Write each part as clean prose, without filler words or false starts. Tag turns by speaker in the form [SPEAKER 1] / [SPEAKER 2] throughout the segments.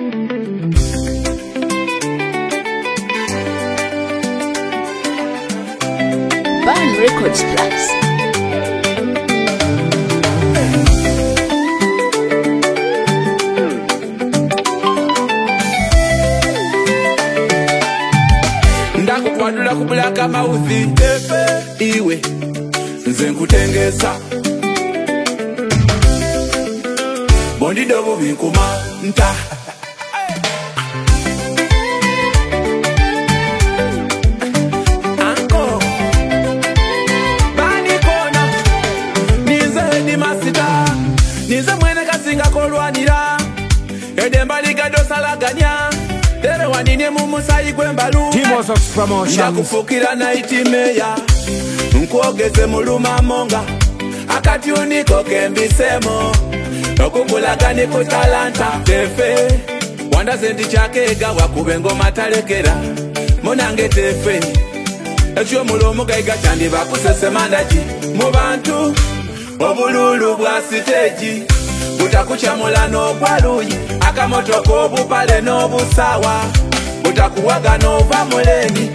[SPEAKER 1] Ban Records Plus.
[SPEAKER 2] Ndakukwadula kubulaka mauthi iwe nze nkutengesa bondido bubi nkuma nta anko bani kona nize di masita nize mwene kasinga kolwanira edemba ligado salaganya tere wanine mumusayi gwembalu ndakufukira na itimeya nkwogeze muluma monga akati uniko kembisemo okugulagani ku talanta tefe wanda zendi chakega wakube ngoma talekera munange tefe ekyo mulomo gaiga chandi bakusesemandaji mu bantu obululu bwa siteji butakuchamula n'ogwaluyi akamotoka obupale n'obusawa butakuwaga n'ova muleni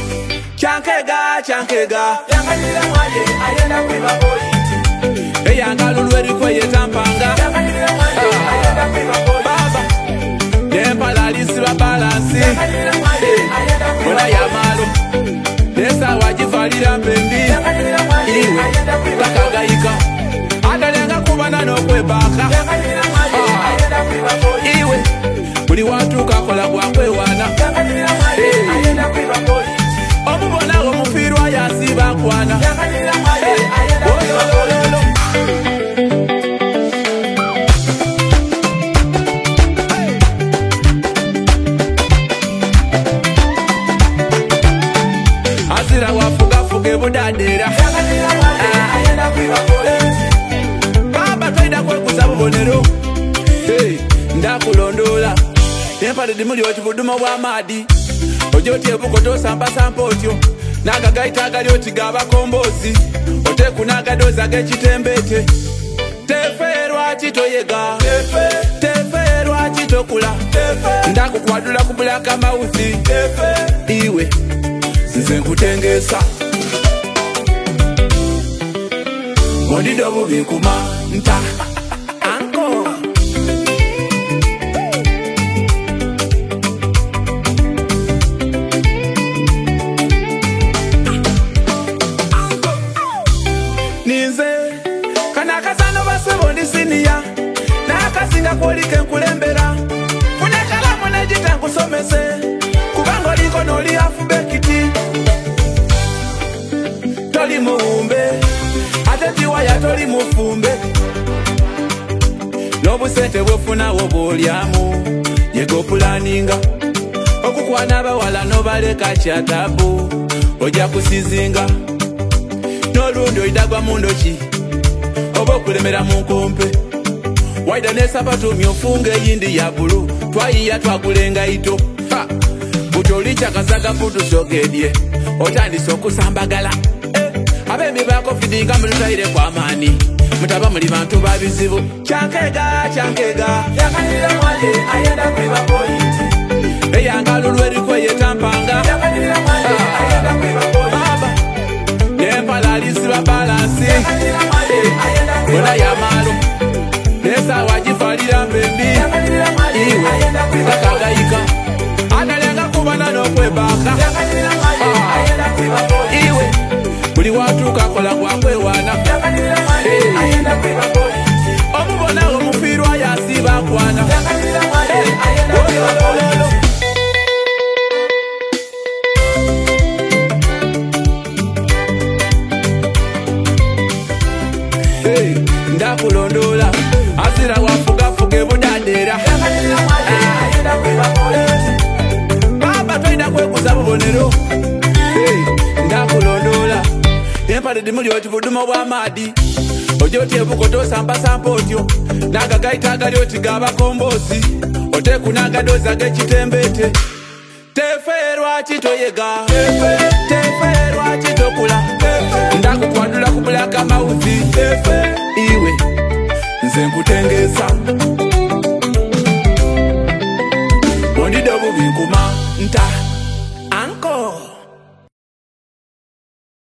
[SPEAKER 2] chankega yangalira mwaye ayenda kwiba boyiti eyangalulwe likwe yetampanga yangalira mwaye ayenda kwiba boyiti baba nempalalizi babalansi ayenda kwiba yamalo nesa wajivalira mpembi iwe takagayika atalenga kubana n'okwebaka iwe buli watu kakola bwakwewana omubona omufirwa yasiba kwana azira wafugafuge budadera baba twaida kwekuza bubonero ndakulondola empale dimuli otibuduma bwa madi ojoti ebukoto samba otyo nagagaita agali oti gabakombozi otekunaagadoza g'ekitembete teferwa kitoyega teferwa kitokula ndakukwadula kubulaka mauthi iwe nze nkutengesa bondido bubi nkuma nta anko siniya nakasinga kwolike nkulembera funekalamu nejita nkusomese kubanga oliko noli afubekiti toli muwumbe ate tiwaya toli mufumbe n'obusente bwefunawo bwolyamu yego pulaninga okukwana abawala nobaleka kyatabu ojja kusizinga n'olundi oyidagwa mu ndoki oba okulemera mu nkompe waida nesapatu myofunga eyindi ya bulu twayiya twagulenga ito buti chakazaga putu sogedye otandise okusambagala abembi bakofidinga mulutaire kwa maani mutaba muli bantu babizibu chankega yakanira mwaje ayenda kwiba pointi eyangalulwe erikwe yetampanga yakanira mwaje ayenda kwiba pointi baba nempalalizi babalansi bona yamalo nesa wajivalira mpembi iwe takagayika analenga kubana n'okwebaka iwe buli watu kakola gwakwewana omubona omufirwa yasiba kwana ndakulondola azira wafugafuge budadera baba twaida kwekuza bubonero ndakulondola empale dimuli oti buduma bwa madi ojoti ebukoto samba otyo nagagaita agali oti gabakombozi otekunaagadoza g'ekitembete teferwa kitoyega teferwa kitokula ndakukwadula kubulaka mauthi iwe nze nkutengesa Bondi double binkuma nta. Encore.